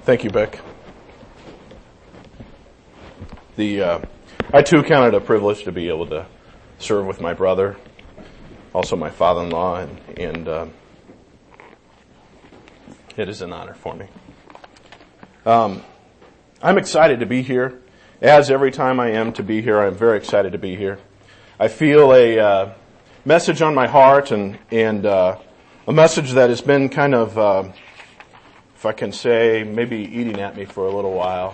Thank you, Beck. I too count it a privilege to be able to serve with my brother, also my father-in-law, and it is an honor for me. I'm excited to be here. As every time I am to be here, I'm very excited to be here. I feel a message on my heart and a message that has been kind of, if I can say, maybe eating at me for a little while.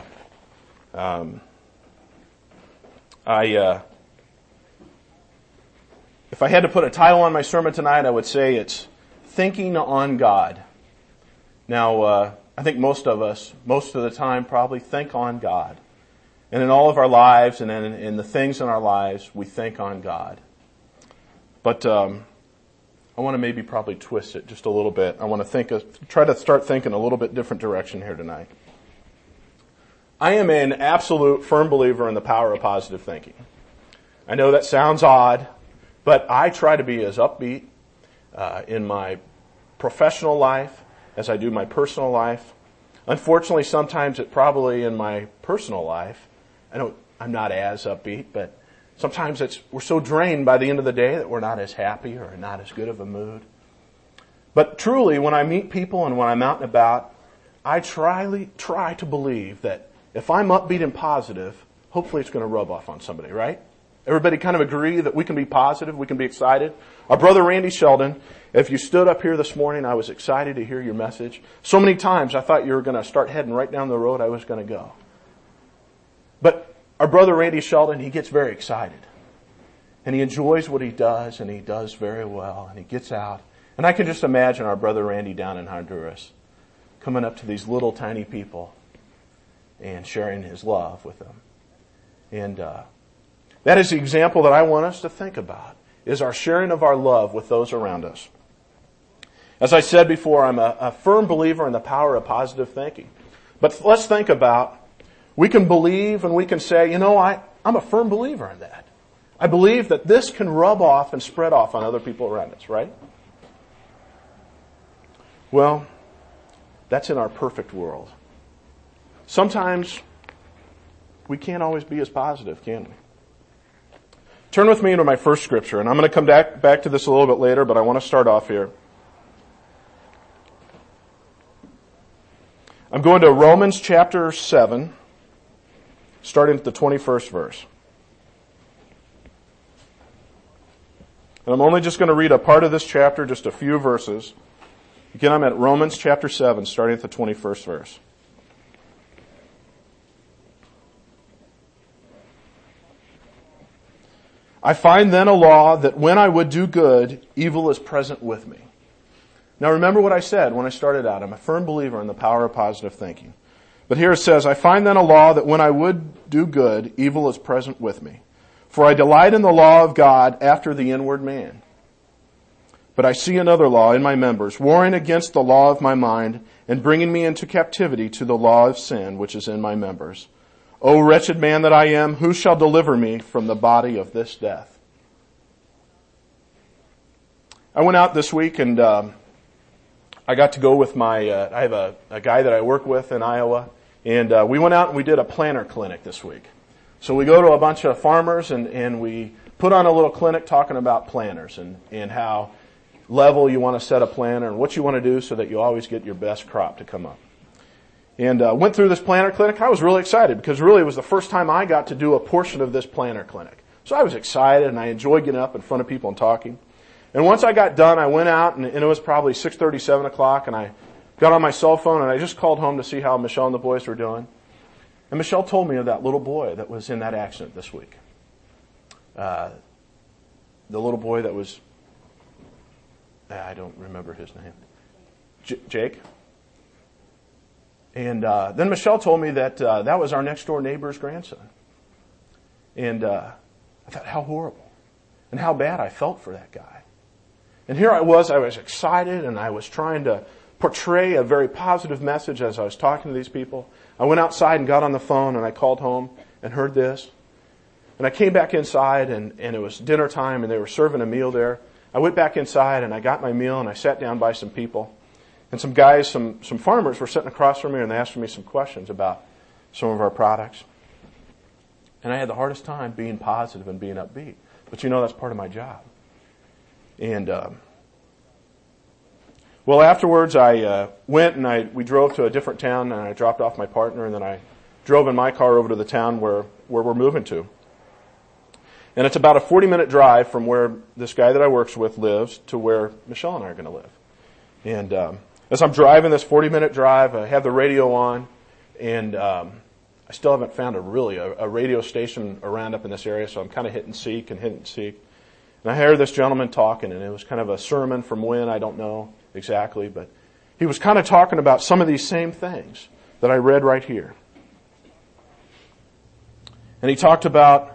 If I had to put a title on my sermon tonight, I would say it's Thinking on God. Now, I think most of us, most of the time, probably think on God. And in all of our lives and in the things in our lives, we think on God. But I want to maybe probably twist it just a little bit. I want to try to start thinking a little bit different direction here tonight. I am an absolute firm believer in the power of positive thinking. I know that sounds odd, but I try to be as upbeat in my professional life as I do my personal life. Unfortunately, sometimes it probably in my personal life, I'm not as upbeat, but sometimes we're so drained by the end of the day that we're not as happy or not as good of a mood. But truly, when I meet people and when I'm out and about, I try to believe that if I'm upbeat and positive, hopefully it's going to rub off on somebody, right? Everybody kind of agree that we can be positive, we can be excited. Our brother Randy Sheldon, if you stood up here this morning, I was excited to hear your message. So many times I thought you were going to start heading right down the road I was going to go. But our brother Randy Sheldon, he gets very excited. And he enjoys what he does, and he does very well, and he gets out. And I can just imagine our brother Randy down in Honduras coming up to these little tiny people and sharing his love with them. And that is the example that I want us to think about, is our sharing of our love with those around us. As I said before, I'm a firm believer in the power of positive thinking. But let's think about, we can believe and we can say, I'm a firm believer in that. I believe that this can rub off and spread off on other people around us, right? Well, that's in our perfect world. Sometimes we can't always be as positive, can we? Turn with me into my first scripture, and I'm going to come back to this a little bit later, but I want to start off here. I'm going to Romans chapter 7, starting at the 21st verse. And I'm only just going to read a part of this chapter, just a few verses. Again, I'm at Romans chapter 7, starting at the 21st verse. I find then a law that when I would do good, evil is present with me. Now remember what I said when I started out. I'm a firm believer in the power of positive thinking. But here it says, I find then a law that when I would do good, evil is present with me. For I delight in the law of God after the inward man. But I see another law in my members, warring against the law of my mind and bringing me into captivity to the law of sin which is in my members. O wretched man that I am, who shall deliver me from the body of this death? I went out this week and I got to go with I have a guy that I work with in Iowa, and we went out and we did a planter clinic this week. So we go to a bunch of farmers and we put on a little clinic talking about planters and how level you want to set a planter and what you want to do so that you always get your best crop to come up. And went through this planter clinic. I was really excited because really it was the first time I got to do a portion of this planter clinic. So I was excited and I enjoyed getting up in front of people and talking. And once I got done, I went out and it was probably 6:30, 7 o'clock, and I got on my cell phone and I just called home to see how Michelle and the boys were doing. And Michelle told me of that little boy that was in that accident this week. The little boy that was, I don't remember his name. Jake? And then Michelle told me that that was our next door neighbor's grandson. And I thought, how horrible. And how bad I felt for that guy. And here I was excited, and I was trying to portray a very positive message as I was talking to these people. I went outside and got on the phone, and I called home and heard this. And I came back inside, and it was dinner time, and they were serving a meal there. I went back inside, and I got my meal, and I sat down by some people. And some guys, some farmers were sitting across from me and they asked me some questions about some of our products. And I had the hardest time being positive and being upbeat. But that's part of my job. And, well, afterwards I went and we drove to a different town and I dropped off my partner and then I drove in my car over to the town where we're moving to. And it's about a 40-minute drive from where this guy that I works with lives to where Michelle and I are going to live. And as I'm driving this 40-minute drive, I have the radio on, and I still haven't found a radio station around up in this area, so I'm kind of hitting seek. And I heard this gentleman talking, and it was kind of a sermon from when, I don't know exactly, but he was kind of talking about some of these same things that I read right here. And he talked about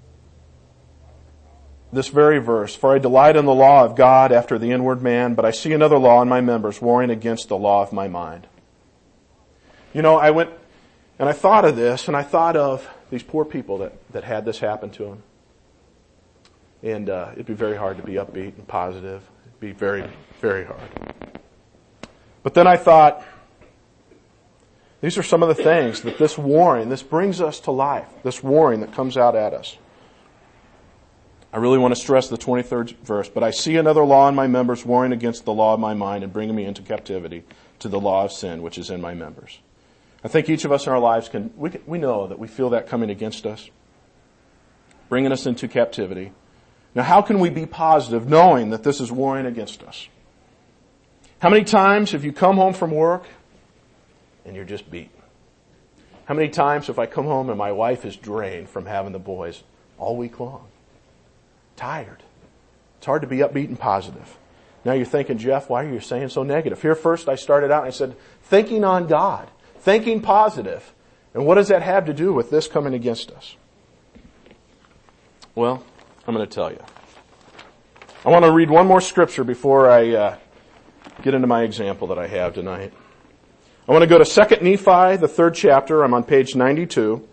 this very verse, "For I delight in the law of God after the inward man, but I see another law in my members, warring against the law of my mind." I went and I thought of this, and I thought of these poor people that had this happen to them. And it'd be very hard to be upbeat and positive. It'd be very, very hard. But then I thought, these are some of the things that this warring, this brings us to life, this warring that comes out at us. I really want to stress the 23rd verse. "But I see another law in my members, warring against the law of my mind and bringing me into captivity to the law of sin, which is in my members." I think each of us in our lives we know that we feel that coming against us, bringing us into captivity. Now, how can we be positive knowing that this is warring against us? How many times have you come home from work and you're just beat? How many times have I come home and my wife is drained from having the boys all week long? Tired. It's hard to be upbeat and positive. Now you're thinking, Jeff, why are you saying so negative? Here first I started out and I said, thinking on God, thinking positive. And what does that have to do with this coming against us? Well, I'm going to tell you. I want to read one more scripture before I get into my example that I have tonight. I want to go to 2 Nephi, the 3rd chapter. I'm on page 92.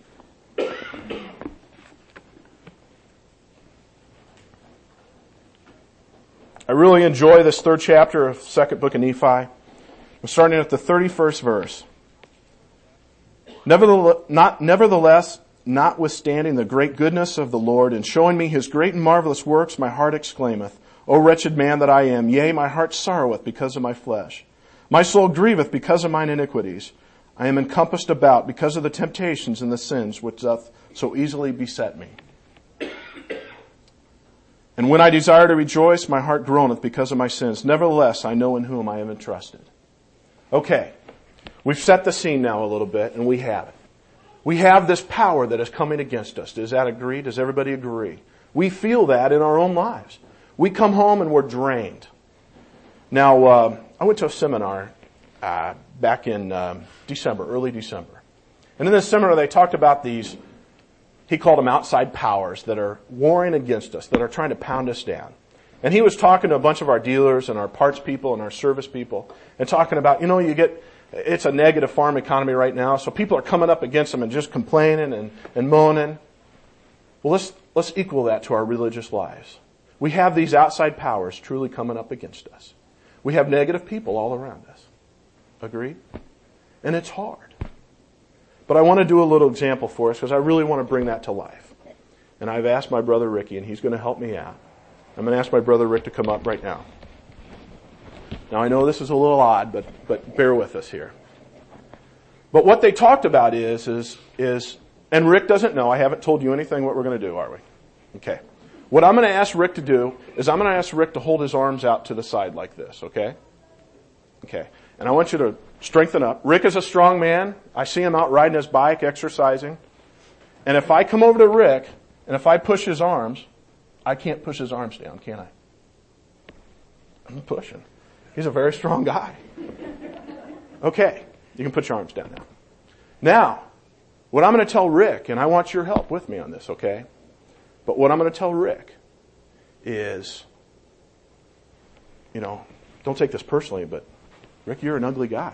I really enjoy this 3rd chapter of 2nd book of Nephi. I'm starting at the 31st verse. Nevertheless, notwithstanding the great goodness of the Lord, and showing me his great and marvelous works, my heart exclaimeth, O wretched man that I am, yea, my heart sorroweth because of my flesh. My soul grieveth because of mine iniquities. I am encompassed about because of the temptations and the sins which doth so easily beset me. And when I desire to rejoice, my heart groaneth because of my sins. Nevertheless, I know in whom I am entrusted. Okay, we've set the scene now a little bit, and we have it. We have this power that is coming against us. Does that agree? Does everybody agree? We feel that in our own lives. We come home and we're drained. Now, I went to a seminar back in December, early December. And in this seminar, they talked about these, he called them outside powers that are warring against us, that are trying to pound us down. And he was talking to a bunch of our dealers and our parts people and our service people and talking about, it's a negative farm economy right now, so people are coming up against them and just complaining and moaning. Well, let's equal that to our religious lives. We have these outside powers truly coming up against us. We have negative people all around us. Agreed? And it's hard. But I want to do a little example for us because I really want to bring that to life. And I've asked my brother Ricky, and he's going to help me out. I'm going to ask my brother Rick to come up right now. Now I know this is a little odd, but bear with us here. But what they talked about is, and Rick doesn't know, I haven't told you anything what we're going to do, are we? Okay. What I'm going to ask Rick to do is I'm going to ask Rick to hold his arms out to the side like this, okay? Okay. And I want you to strengthen up. Rick is a strong man. I see him out riding his bike, exercising. And if I come over to Rick, and if I push his arms, I can't push his arms down, can I? I'm pushing. He's a very strong guy. Okay. You can put your arms down now. Now, what I'm going to tell Rick, and I want your help with me on this, okay? But what I'm going to tell Rick is, don't take this personally, but Rick, you're an ugly guy.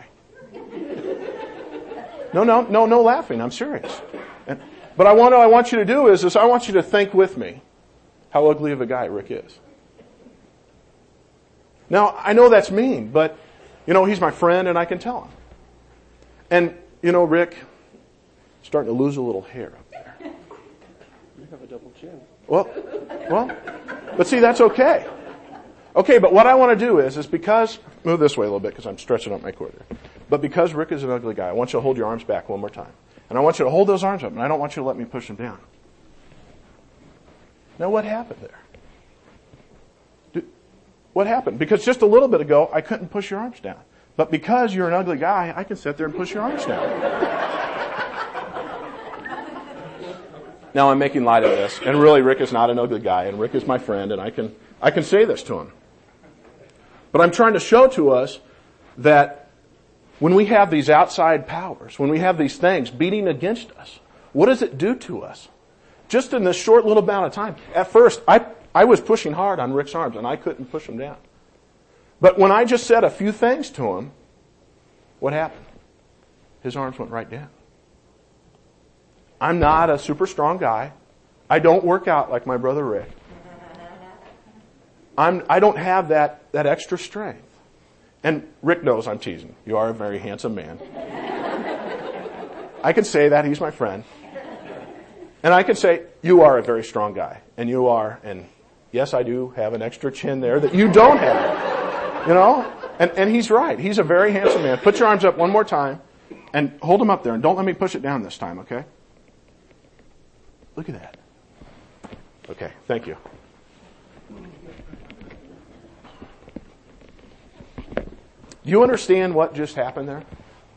No laughing. I'm serious. But what I want you to do is I want you to think with me how ugly of a guy Rick is. Now, I know that's mean, but He's my friend and I can tell him. And, Rick, starting to lose a little hair up there. You have a double chin. Well, but see, that's okay. Okay, but what I want to do is because, move this way a little bit because I'm stretching up my cord there. But because Rick is an ugly guy, I want you to hold your arms back one more time. And I want you to hold those arms up, and I don't want you to let me push them down. Now what happened there? What happened? Because just a little bit ago, I couldn't push your arms down. But because you're an ugly guy, I can sit there and push your arms down. Now I'm making light of this, and really Rick is not an ugly guy, and Rick is my friend, and I can say this to him. But I'm trying to show to us that when we have these outside powers, when we have these things beating against us, what does it do to us? Just in this short little amount of time. At first, I was pushing hard on Rick's arms, and I couldn't push him down. But when I just said a few things to him, what happened? His arms went right down. I'm not a super strong guy. I don't work out like my brother Rick. I don't have that extra strength. And Rick knows I'm teasing. You are a very handsome man. I can say that. He's my friend. And I can say, you are a very strong guy. And you are, and yes, I do have an extra chin there that you don't have. And he's right. He's a very handsome man. Put your arms up one more time and hold them up there. And don't let me push it down this time, okay? Look at that. Okay, thank you. Do you understand what just happened there?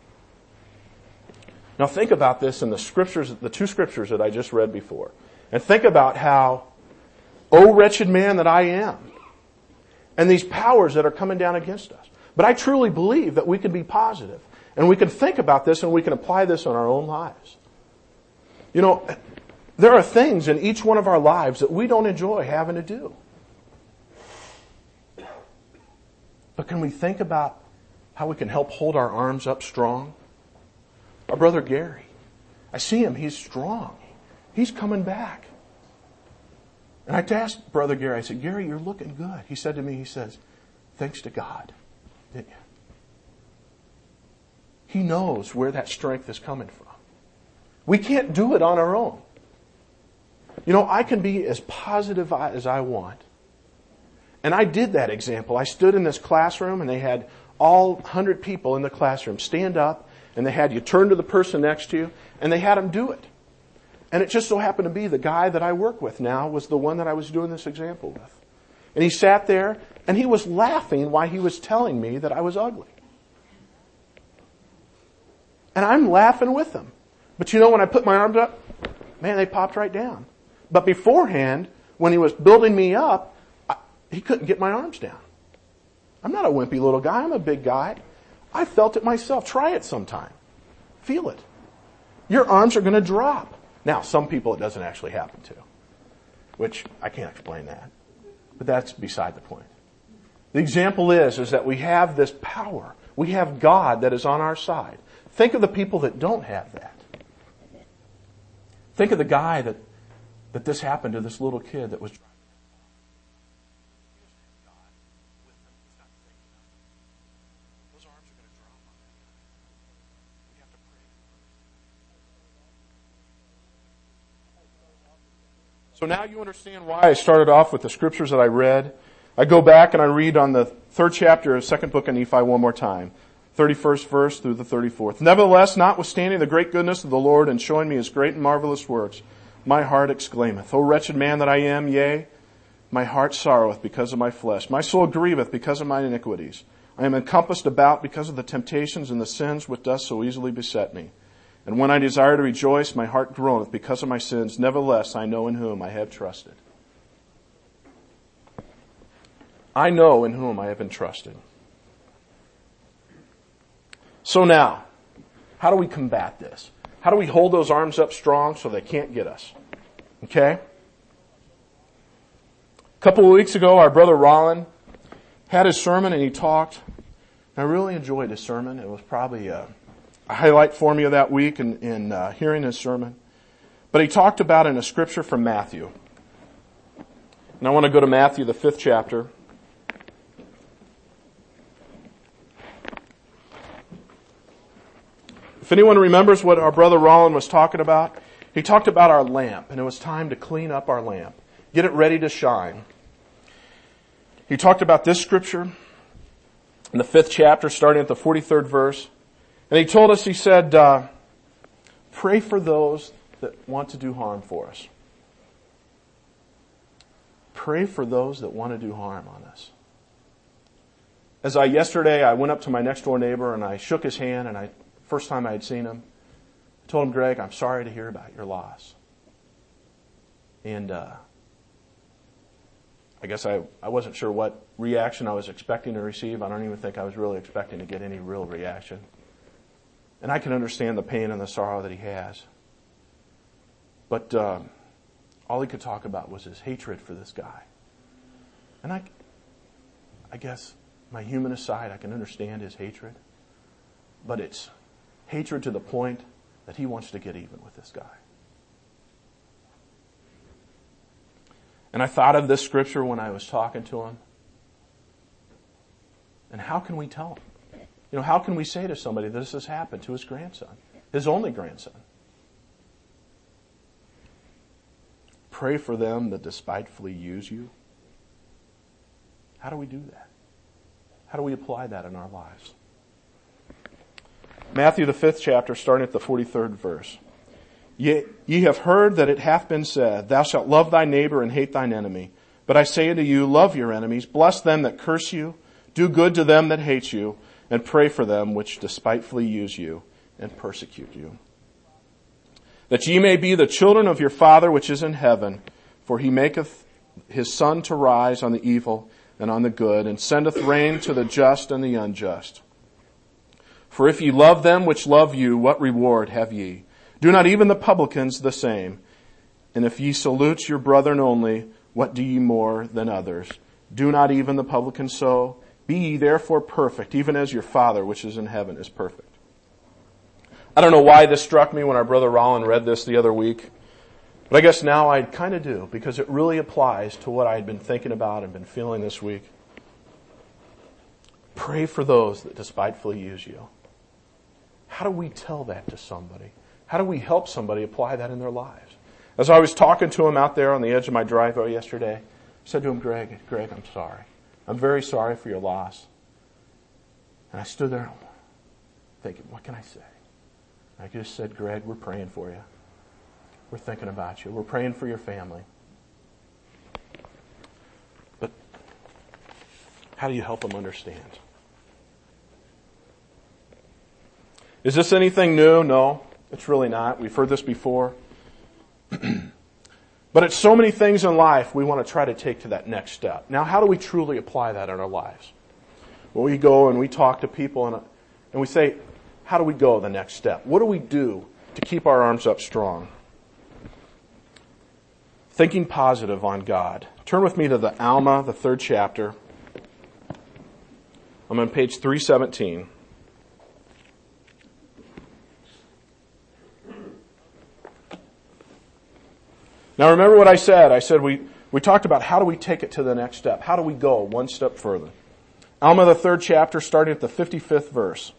Now think about this in the scriptures, the two scriptures that I just read before. And think about how, oh wretched man that I am. And these powers that are coming down against us. But I truly believe that we can be positive. And we can think about this and we can apply this in our own lives. There are things in each one of our lives that we don't enjoy having to do. But can we think about how we can help hold our arms up strong? Our brother Gary, I see him, he's strong. He's coming back. And I asked Brother Gary, I said, Gary, you're looking good. He said to me, he says, thanks to God, didn't you? He knows where that strength is coming from. We can't do it on our own. I can be as positive as I want. And I did that example. I stood in this classroom and they had all 100 people in the classroom stand up and they had you turn to the person next to you and they had them do it. And it just so happened to be the guy that I work with now was the one that I was doing this example with. And he sat there and he was laughing while he was telling me that I was ugly. And I'm laughing with him. But when I put my arms up, man, they popped right down. But beforehand, when he was building me up, he couldn't get my arms down. I'm not a wimpy little guy. I'm a big guy. I felt it myself. Try it sometime. Feel it. Your arms are going to drop. Now, some people it doesn't actually happen to, which I can't explain that. But that's beside the point. The example is that we have this power. We have God that is on our side. Think of the people that don't have that. Think of the guy that this happened to, this little kid that was driving. Those arms are going to drop on that guy. We have to pray. So now you understand why I started off with the scriptures that I read. I go back and I read on the 3rd chapter of 2nd book of Nephi one more time. 31st verse through the 34th. Nevertheless, notwithstanding the great goodness of the Lord and showing me his great and marvelous works, my heart exclaimeth, O wretched man that I am, yea, my heart sorroweth because of my flesh. My soul grieveth because of my iniquities. I am encompassed about because of the temptations and the sins which doth so easily beset me. And when I desire to rejoice, my heart groaneth because of my sins. Nevertheless, I know in whom I have trusted. I know in whom I have entrusted. So now, how do we combat this? How do we hold those arms up strong so they can't get us? Okay? A couple of weeks ago, our brother Rollin had his sermon and he talked. I really enjoyed his sermon. It was probably a highlight for me of that week in hearing his sermon. But he talked about in a scripture from Matthew. And I want to go to Matthew, the 5th chapter. If anyone remembers what our brother Roland was talking about, he talked about our lamp, and it was time to clean up our lamp, get it ready to shine. He talked about this scripture in the 5th chapter, starting at the 43rd verse. And he told us, he said, pray for those that want to do harm for us. Pray for those that want to do harm on us. Yesterday, I went up to my next door neighbor and I shook his hand, and first time I had seen him, I told him, Greg, I'm sorry to hear about your loss. And I guess I wasn't sure what reaction I was expecting to receive. I don't even think I was really expecting to get any real reaction. And I can understand the pain and the sorrow that he has. But all he could talk about was his hatred for this guy. And I guess my humanist side, I can understand his hatred. But it's hatred to the point that he wants to get even with this guy. And I thought of this scripture when I was talking to him. And how can we tell him? How can we say to somebody that this has happened to his grandson, his only grandson? Pray for them that despitefully use you. How do we do that? How do we apply that in our lives? Matthew, the 5th chapter, starting at the 43rd verse. Ye have heard that it hath been said, Thou shalt love thy neighbor and hate thine enemy. But I say unto you, love your enemies, bless them that curse you, do good to them that hate you, and pray for them which despitefully use you and persecute you. That ye may be the children of your Father which is in heaven, for he maketh his sun to rise on the evil and on the good, and sendeth rain to the just and the unjust. For if ye love them which love you, what reward have ye? Do not even the publicans the same? And if ye salute your brethren only, what do ye more than others? Do not even the publicans so? Be ye therefore perfect, even as your Father which is in heaven is perfect. I don't know why this struck me when our brother Roland read this the other week, but I guess now I kind of do, because it really applies to what I had been thinking about and been feeling this week. Pray for those that despitefully use you. How do we tell that to somebody? How do we help somebody apply that in their lives? As I was talking to him out there on the edge of my driveway yesterday, I said to him, Greg, I'm sorry. I'm very sorry for your loss. And I stood there thinking, what can I say? I just said, Greg, we're praying for you. We're thinking about you. We're praying for your family. But how do you help them understand? Is this anything new? No, it's really not. We've heard this before. But it's so many things in life we want to try to take to that next step. Now, how do we truly apply that in our lives? Well, we go and we talk to people and we say, how do we go the next step? What do we do to keep our arms up strong? Thinking positive on God. Turn with me to the Alma, the 3rd chapter. I'm on page 317. Now remember what I said. I said we talked about how do we take it to the next step. How do we go one step further? Alma, the 3rd chapter, starting at the 55th verse.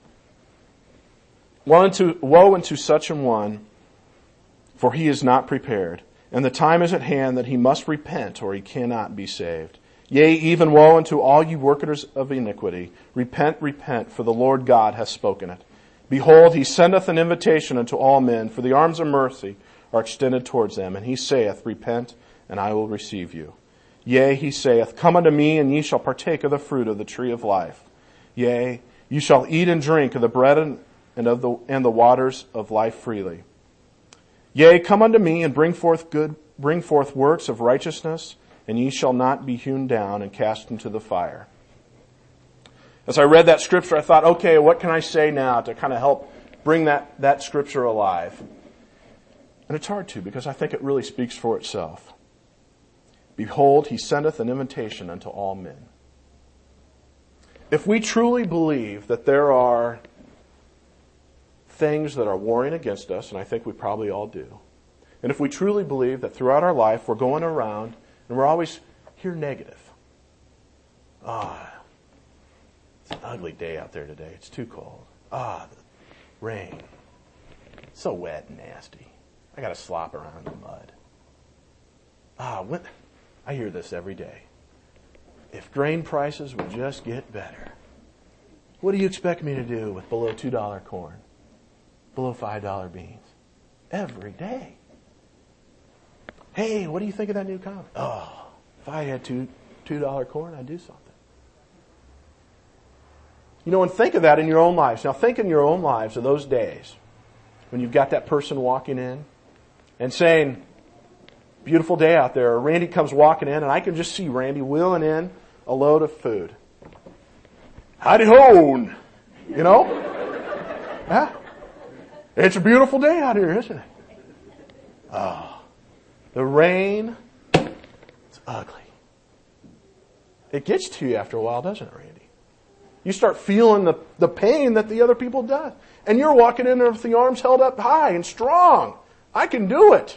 Woe unto such an one, for he is not prepared, and the time is at hand that he must repent, or he cannot be saved. Yea, even woe unto all you workers of iniquity. Repent, repent, for the Lord God hath spoken it. Behold, he sendeth an invitation unto all men, for the arms of mercy are extended towards them. And he saith, Repent, and I will receive you. Yea, he saith, Come unto me, and ye shall partake of the fruit of the tree of life. Yea, you shall eat and drink of the bread and the waters of life freely. Yea, come unto me, and bring forth works of righteousness, and ye shall not be hewn down and cast into the fire. As I read that scripture, I thought, okay, what can I say now to kind of help bring that scripture alive? And it's hard to, because I think it really speaks for itself. Behold, he sendeth an invitation unto all men. If we truly believe that there are things that are warring against us, and I think we probably all do, and if we truly believe that throughout our life we're going around and we're always here negative. It's an ugly day out there today. It's too cold. Rain. So wet and nasty. I got to slop around in the mud. I hear this every day. If grain prices would just get better, what do you expect me to do with below $2 corn? Below $5 beans? Every day. Hey, what do you think of that new comic? Oh, if I had $2 corn, I'd do something. You know, and think of that in your own lives. Now think in your own lives of those days when you've got that person walking in and saying, beautiful day out there. Or Randy comes walking in and I can just see Randy wheeling in a load of food. Howdy ho! You know? Yeah. It's a beautiful day out here, isn't it? Oh, the rain, it's ugly. It gets to you after a while, doesn't it, Randy? You start feeling the pain that the other people does. And you're walking in there with the arms held up high and strong. I can do it.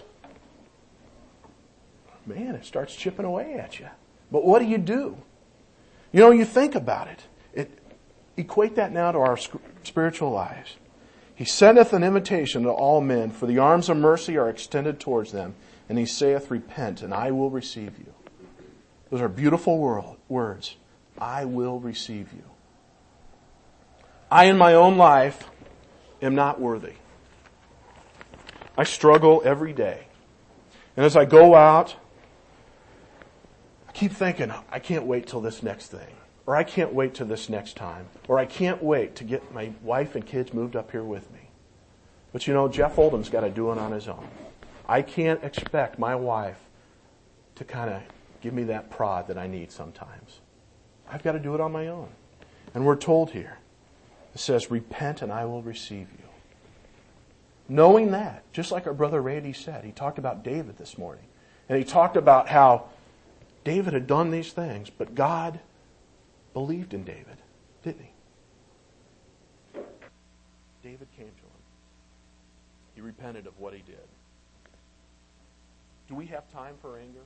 Man, it starts chipping away at you. But what do? You know, you think about it. Equate that now to our spiritual lives. He sendeth an invitation to all men, for the arms of mercy are extended towards them. And he saith, repent, and I will receive you. Those are beautiful words. I will receive you. I, in my own life, am not worthy. I struggle every day. And as I go out, I keep thinking, I can't wait till this next thing. Or I can't wait till this next time. Or I can't wait to get my wife and kids moved up here with me. But you know, Jeff Oldham's got to do it on his own. I can't expect my wife to kind of give me that prod that I need sometimes. I've got to do it on my own. And we're told here, it says, repent and I will receive you. Knowing that, just like our brother Randy said, he talked about David this morning. And he talked about how David had done these things, but God believed in David, didn't he? David came to him. He repented of what he did. Do we have time for anger?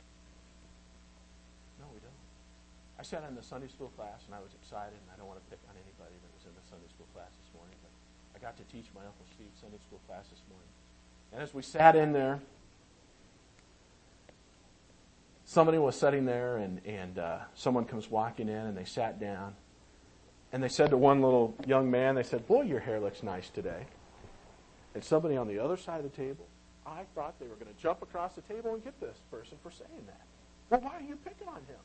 No, we don't. I sat in the Sunday school class and I was excited, and I don't want to pick on anybody that was in the Sunday school class this morning, but I got to teach my Uncle Steve Sunday school class this morning. And as we sat in there, somebody was sitting there and someone comes walking in and they sat down and they said to one little young man, they said, boy, your hair looks nice today. And somebody on the other side of the table, I thought they were going to jump across the table and get this person for saying that. Well, why are you picking on him?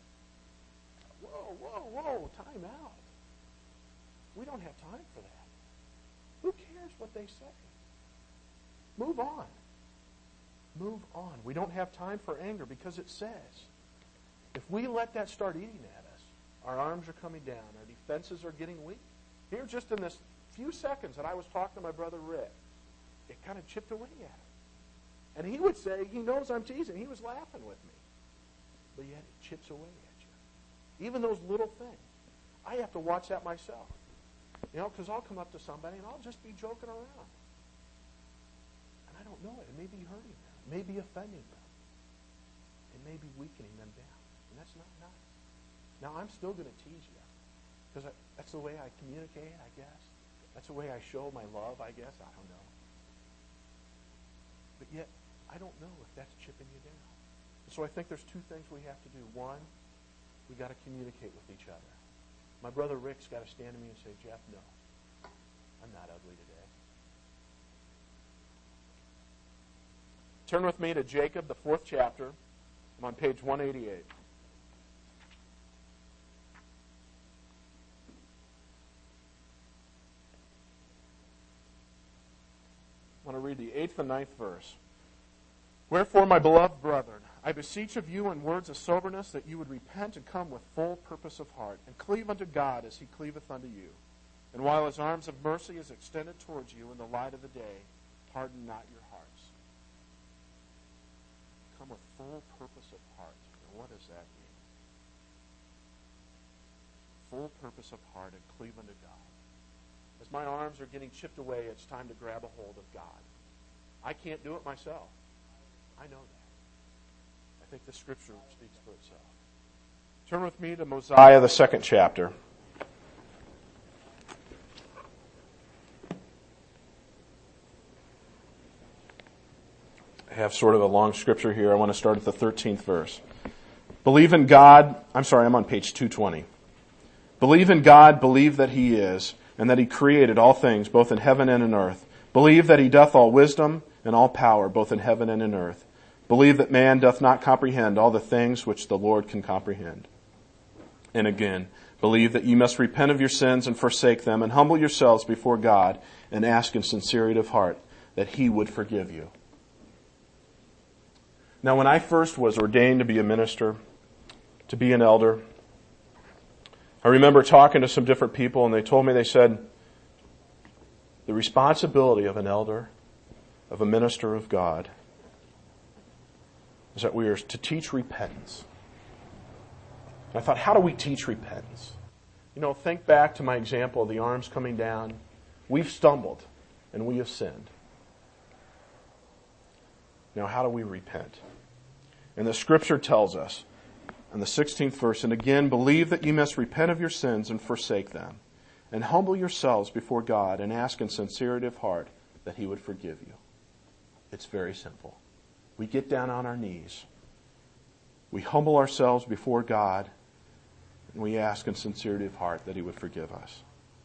Whoa, time out. We don't have time for that. Who cares what they say? Move on. Move on. We don't have time for anger because it says, if we let that start eating at us, our arms are coming down, our defenses are getting weak. Here, just in this few seconds that I was talking to my brother Rick, it kind of chipped away at him. And he would say, he knows I'm teasing. He was laughing with me. But yet it chips away at you. Even those little things. I have to watch that myself. You know, because I'll come up to somebody and I'll just be joking around. And I don't know it. It may be hurting them. It may be offending them. It may be weakening them down. And that's not nice. Now, I'm still going to tease you. Because that's the way I communicate, I guess. That's the way I show my love, I guess. I don't know. But yet, I don't know if that's chipping you down. So I think there's two things we have to do. One, we got to communicate with each other. My brother Rick's got to stand to me and say, Jeff, no, I'm not ugly today. Turn with me to Jacob, the 4th chapter. I'm on page 188. I want to read the 8th and 9th verse. Wherefore, my beloved brethren, I beseech of you in words of soberness that you would repent and come with full purpose of heart, and cleave unto God as he cleaveth unto you. And while his arms of mercy is extended towards you in the light of the day, harden not your hearts. Come with full purpose of heart. And what does that mean? Full purpose of heart and cleave unto God. As my arms are getting chipped away, it's time to grab a hold of God. I can't do it myself. I know that. I think the Scripture speaks for itself. Turn with me to Mosiah, the 2nd chapter. have sort of a long scripture here. I want to start at the 13th verse. Believe in God. I'm on page 220. Believe in God, believe that He is, and that He created all things, both in heaven and in earth. Believe that He doth all wisdom and all power, both in heaven and in earth. Believe that man doth not comprehend all the things which the Lord can comprehend. And again, believe that ye must repent of your sins and forsake them, and humble yourselves before God, and ask in sincerity of heart that He would forgive you. Now, when I first was ordained to be a minister, to be an elder, I remember talking to some different people, and they told me, they said, the responsibility of an elder, of a minister of God, is that we are to teach repentance. And I thought, how do we teach repentance? Think back to my example of the arms coming down. We've stumbled and we have sinned. Now, how do we repent? And the scripture tells us in the 16th verse, and again, believe that ye must repent of your sins and forsake them, and humble yourselves before God and ask in sincerity of heart that He would forgive you. It's very simple. We get down on our knees. We humble ourselves before God, and we ask in sincerity of heart that He would forgive us.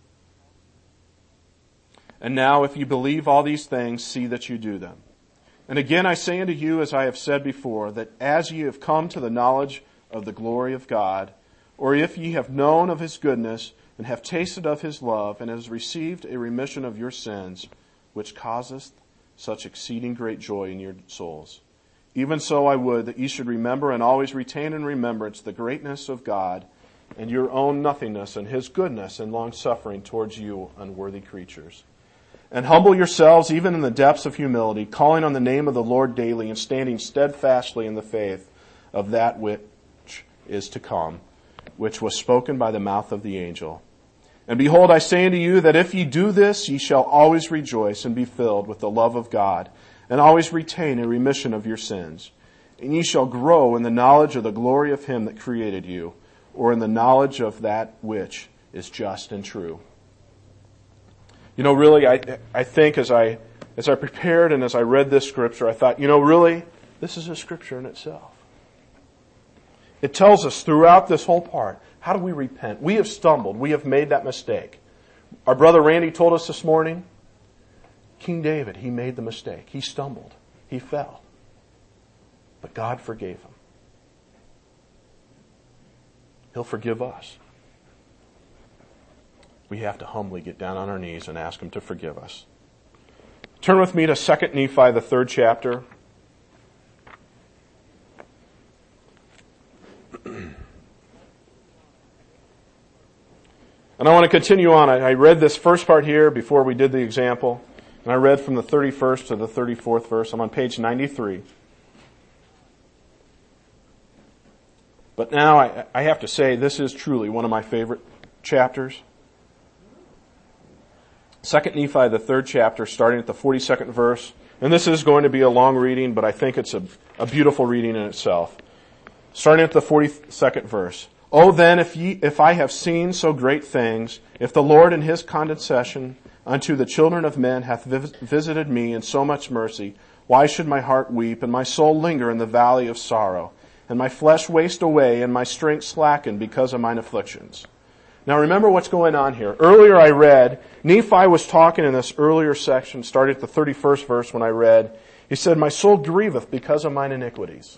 And now, if you believe all these things, see that you do them. And again I say unto you, as I have said before, that as ye have come to the knowledge of the glory of God, or if ye have known of His goodness, and have tasted of His love, and has received a remission of your sins, which causeth such exceeding great joy in your souls. Even so I would that ye should remember and always retain in remembrance the greatness of God, and your own nothingness, and His goodness and long-suffering towards you unworthy creatures. And humble yourselves even in the depths of humility, calling on the name of the Lord daily, and standing steadfastly in the faith of that which is to come, which was spoken by the mouth of the angel. And behold, I say unto you that if ye do this, ye shall always rejoice and be filled with the love of God, and always retain a remission of your sins. And ye shall grow in the knowledge of the glory of Him that created you, or in the knowledge of that which is just and true. Really, I think as I prepared and as I read this scripture, I thought, really, this is a scripture in itself. It tells us throughout this whole part, how do we repent? We have stumbled. We have made that mistake. Our brother Randy told us this morning, King David, he made the mistake. He stumbled. He fell. But God forgave him. He'll forgive us. We have to humbly get down on our knees and ask Him to forgive us. Turn with me to 2 Nephi, the 3rd chapter. And I want to continue on. I read this first part here before we did the example. And I read from the 31st to the 34th verse. I'm on page 93. But now I have to say this is truly one of my favorite chapters. 2 Nephi, the 3rd chapter, starting at the 42nd verse. And this is going to be a long reading, but I think it's a beautiful reading in itself. Starting at the 42nd verse. O then, if I have seen so great things, if the Lord in His condescension unto the children of men hath visited me in so much mercy, why should my heart weep, and my soul linger in the valley of sorrow, and my flesh waste away, and my strength slacken because of mine afflictions? Now remember what's going on here. Earlier I read, Nephi was talking in this earlier section, starting at the 31st verse when I read, he said, my soul grieveth because of mine iniquities.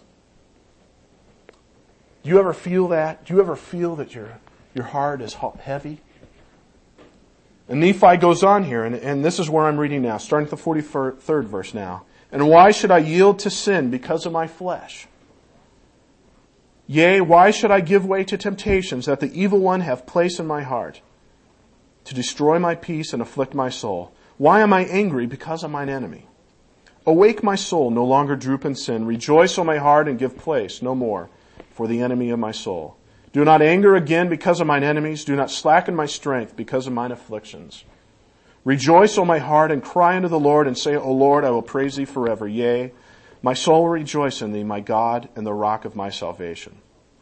Do you ever feel that? Do you ever feel that your heart is heavy? And Nephi goes on here, and this is where I'm reading now, starting at the 43rd verse now. And why should I yield to sin because of my flesh? Yea, why should I give way to temptations that the evil one have placed in my heart, to destroy my peace and afflict my soul? Why am I angry because of mine enemy? Awake, my soul, no longer droop in sin. Rejoice, O my heart, and give place no more for the enemy of my soul. Do not anger again because of mine enemies. Do not slacken my strength because of mine afflictions. Rejoice, O my heart, and cry unto the Lord, and say, O Lord, I will praise thee forever. Yea, my soul will rejoice in thee, my God, and the rock of my salvation.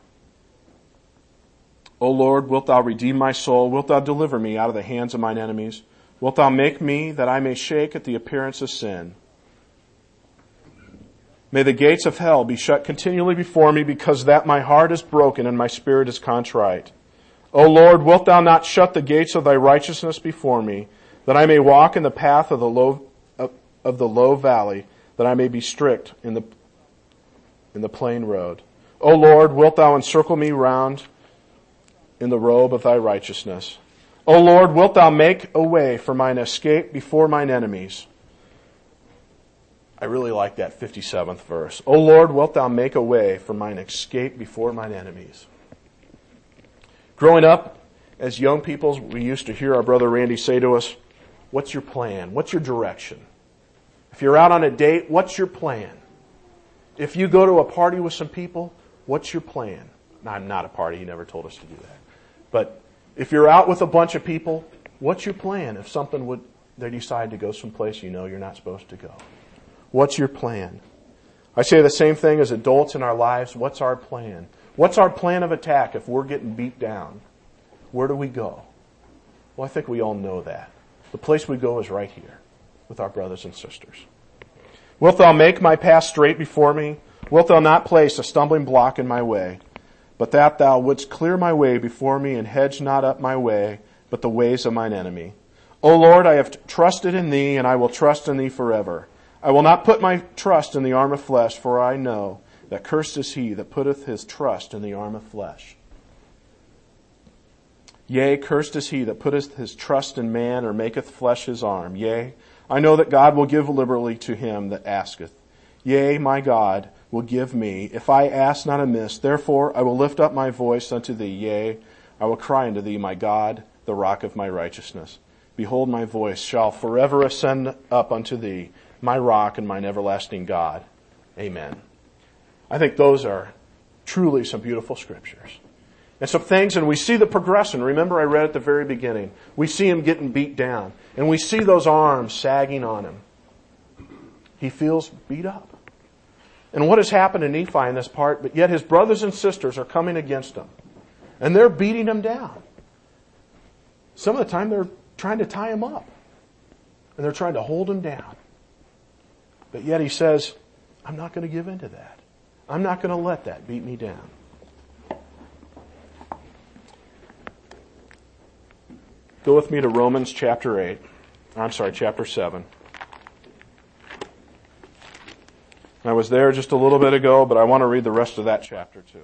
O Lord, wilt thou redeem my soul? Wilt thou deliver me out of the hands of mine enemies? Wilt thou make me that I may shake at the appearance of sin? May the gates of hell be shut continually before me, because that my heart is broken and my spirit is contrite. O Lord, wilt thou not shut the gates of thy righteousness before me, that I may walk in the path of the low valley, that I may be strict in the plain road. O Lord, wilt thou encircle me round in the robe of thy righteousness. O Lord, wilt thou make a way for mine escape before mine enemies. I really like that 57th verse. O Lord, wilt thou make a way for mine escape before mine enemies. Growing up, as young people, we used to hear our brother Randy say to us, what's your plan? What's your direction? If you're out on a date, what's your plan? If you go to a party with some people, what's your plan? No, I'm not a party. He never told us to do that. But if you're out with a bunch of people, what's your plan? If they decide to go someplace you know you're not supposed to go. What's your plan? I say the same thing as adults in our lives. What's our plan? What's our plan of attack if we're getting beat down? Where do we go? Well, I think we all know that. The place we go is right here with our brothers and sisters. Wilt thou make my path straight before me? Wilt thou not place a stumbling block in my way? But that thou wouldst clear my way before me, and hedge not up my way, but the ways of mine enemy. O Lord, I have trusted in thee, and I will trust in thee forever. I will not put my trust in the arm of flesh, for I know that cursed is he that putteth his trust in the arm of flesh. Yea, cursed is he that putteth his trust in man, or maketh flesh his arm. Yea, I know that God will give liberally to him that asketh. Yea, my God will give me, if I ask not amiss. Therefore I will lift up my voice unto thee. Yea, I will cry unto thee, my God, the rock of my righteousness. Behold, my voice shall forever ascend up unto thee, my rock and mine everlasting God. Amen. I think those are truly some beautiful scriptures. And some things, and we see the progression. Remember, I read at the very beginning. We see him getting beat down. And we see those arms sagging on him. He feels beat up. And what has happened to Nephi in this part? But yet his brothers and sisters are coming against him. And they're beating him down. Some of the time they're trying to tie him up. And they're trying to hold him down. But yet he says, I'm not going to give in to that. I'm not going to let that beat me down. Go with me to Romans chapter 7. I was there just a little bit ago, but I want to read the rest of that chapter too.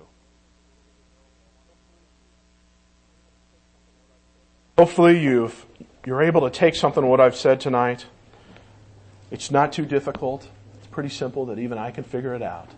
Hopefully you're able to take something of what I've said tonight. It's not too difficult. It's pretty simple that even I can figure it out.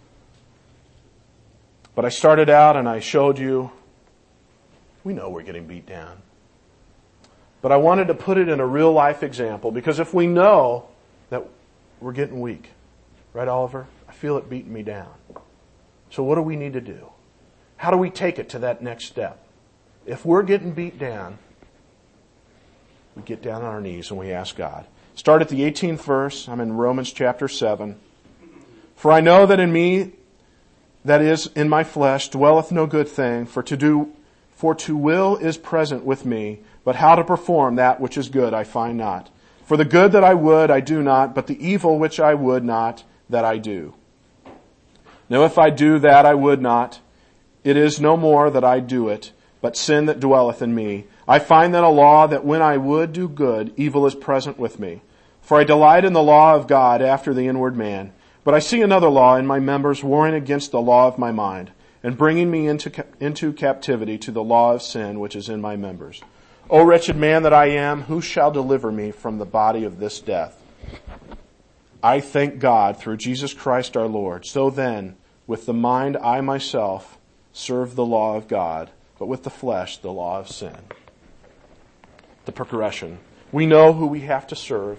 But I started out and I showed you, we know we're getting beat down. But I wanted to put it in a real life example, because if we know that we're getting weak, right, Oliver? I feel it beating me down. So what do we need to do? How do we take it to that next step? If we're getting beat down, we get down on our knees and we ask God. Start at the 18th verse. I'm in Romans chapter 7. For I know that in me, that is, in my flesh, dwelleth no good thing, for to will is present with me, but how to perform that which is good I find not. For the good that I would I do not, but the evil which I would not, that I do. Now if I do that I would not, it is no more that I do it, but sin that dwelleth in me. I find that a law that when I would do good, evil is present with me. For I delight in the law of God after the inward man. But I see another law in my members, warring against the law of my mind, and bringing me into captivity to the law of sin which is in my members. O wretched man that I am, who shall deliver me from the body of this death? I thank God through Jesus Christ our Lord. So then, with the mind I myself serve the law of God, but with the flesh the law of sin. The progression. We know who we have to serve.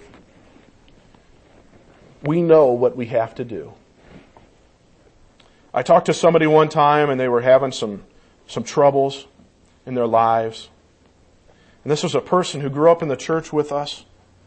We know what we have to do. I talked to somebody one time and they were having some troubles in their lives. And this was a person who grew up in the church with us.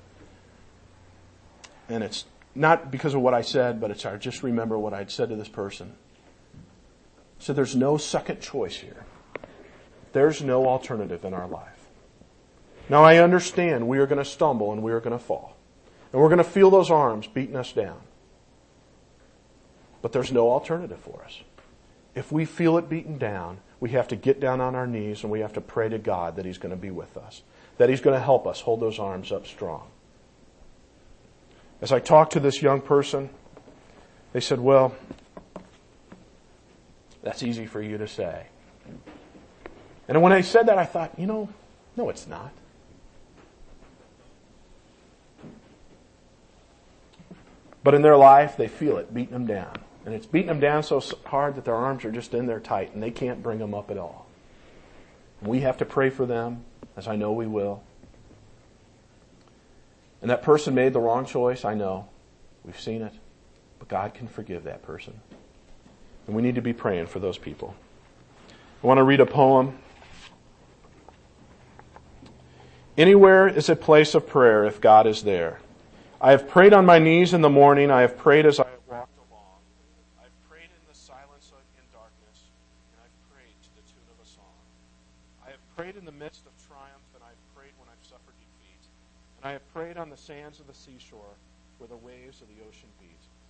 And it's not because of what I said, but I just remember what I'd said to this person. So there's no second choice here. There's no alternative in our life. Now I understand we are going to stumble and we are going to fall. And we're going to feel those arms beating us down. But there's no alternative for us. If we feel it beaten down, we have to get down on our knees and we have to pray to God that He's going to be with us, that He's going to help us hold those arms up strong. As I talked to this young person, they said, well, that's easy for you to say. And when I said that, I thought, no, it's not. But in their life, they feel it beating them down. And it's beating them down so hard that their arms are just in there tight and they can't bring them up at all. And we have to pray for them, as I know we will. And that person made the wrong choice, I know. We've seen it. But God can forgive that person. And we need to be praying for those people. I want to read a poem. Anywhere is a place of prayer if God is there. I have prayed on my knees in the morning. I have prayed as I have walked along. I have prayed in the silence in darkness, and I have prayed to the tune of a song. I have prayed in the midst of triumph, and I have prayed when I've suffered defeat. And I have prayed on the sands of the seashore where the waves of the ocean beat.